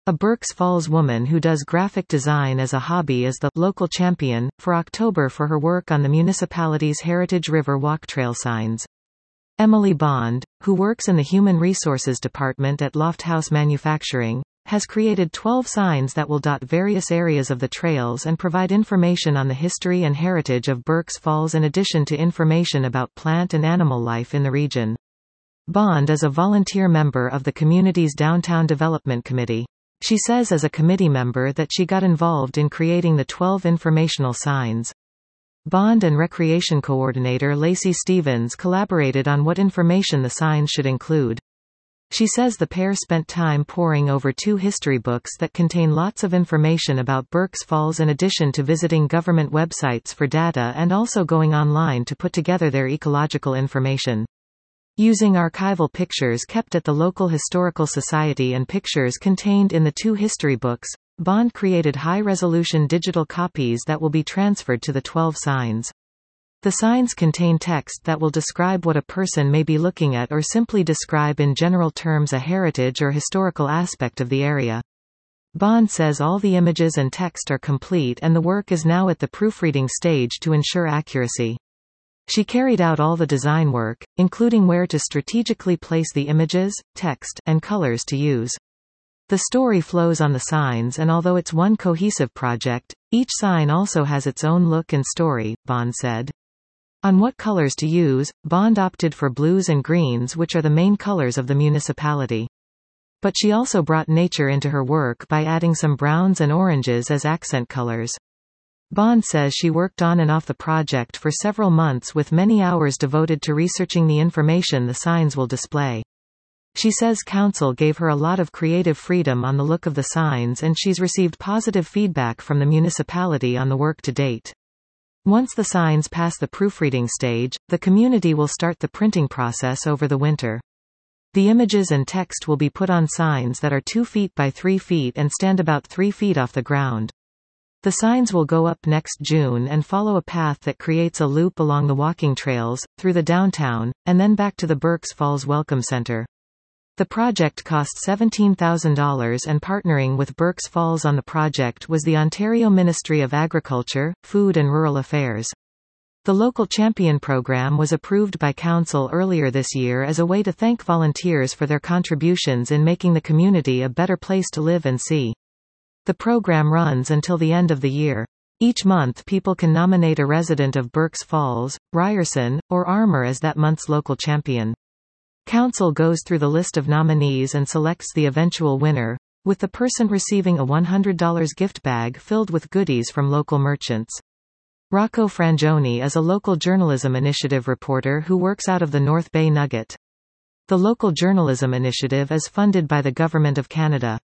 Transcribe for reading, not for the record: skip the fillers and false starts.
A Berks Falls woman who does graphic design as a hobby is the local champion for October for her work on the municipality's Heritage River Walk Trail signs. Emily Bond, who works in the Human Resources Department at Lofthouse Manufacturing, has created 12 signs that will dot various areas of the trails and provide information on the history and heritage of Berks Falls in addition to information about plant and animal life in the region. Bond is a volunteer member of the community's Downtown Development Committee. She says as a committee member that she got involved in creating the 12 informational signs. Bond and Recreation Coordinator Lacey Stevens collaborated on what information the signs should include. She says the pair spent time poring over 2 history books that contain lots of information about Berks Falls in addition to visiting government websites for data and also going online to put together their ecological information. Using archival pictures kept at the local historical society and pictures contained in the 2 history books, Bond created high-resolution digital copies that will be transferred to the 12 signs. The signs contain text that will describe what a person may be looking at or simply describe in general terms a heritage or historical aspect of the area. Bond says all the images and text are complete and the work is now at the proofreading stage to ensure accuracy. She carried out all the design work, including where to strategically place the images, text, and colors to use. The story flows on the signs and although it's one cohesive project, each sign also has its own look and story, Bond said. On what colors to use, Bond opted for blues and greens which are the main colors of the municipality. But she also brought nature into her work by adding some browns and oranges as accent colors. Bond says she worked on and off the project for several months with many hours devoted to researching the information the signs will display. She says council gave her a lot of creative freedom on the look of the signs and she's received positive feedback from the municipality on the work to date. Once the signs pass the proofreading stage, the community will start the printing process over the winter. The images and text will be put on signs that are 2 feet by 3 feet and stand about 3 feet off the ground. The signs will go up next June and follow a path that creates a loop along the walking trails, through the downtown, and then back to the Berks Falls Welcome Center. The project cost $17,000 and partnering with Berks Falls on the project was the Ontario Ministry of Agriculture, Food and Rural Affairs. The Local Champion program was approved by Council earlier this year as a way to thank volunteers for their contributions in making the community a better place to live and see. The program runs until the end of the year. Each month people can nominate a resident of Berks Falls, Ryerson, or Armour as that month's local champion. Council goes through the list of nominees and selects the eventual winner, with the person receiving a $100 gift bag filled with goodies from local merchants. Rocco Frangioni is a local journalism initiative reporter who works out of the North Bay Nugget. The local journalism initiative is funded by the Government of Canada.